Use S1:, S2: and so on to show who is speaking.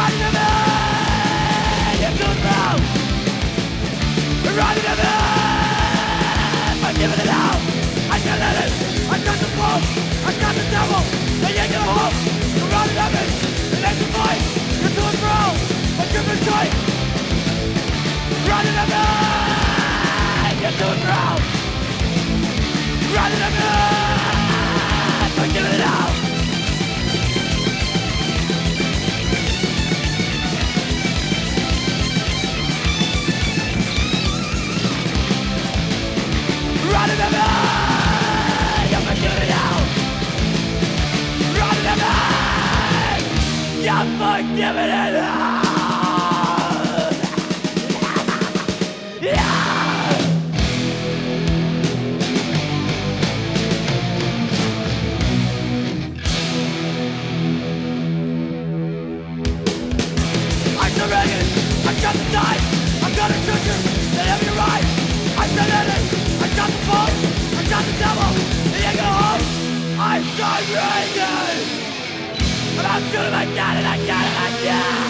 S1: Running to me, you're too proud. Running to me, I'm giving it out. I can't let it, I got the phone, I got the devil. They ain't gonna hold. You're running to me, it ain't your fight. You're too proud, I'm giving it tight. Running to me, you're too proud. Running to me, I'm giving it out. Running to me, I'm giving it out. Running to me, I'm giving it out. I got the time, I'm gonna shoot you, they have you right. I said it, I got the phone, I got the devil, they ain't gonna hold. I'm so ready, and I'm shooting again and again and again.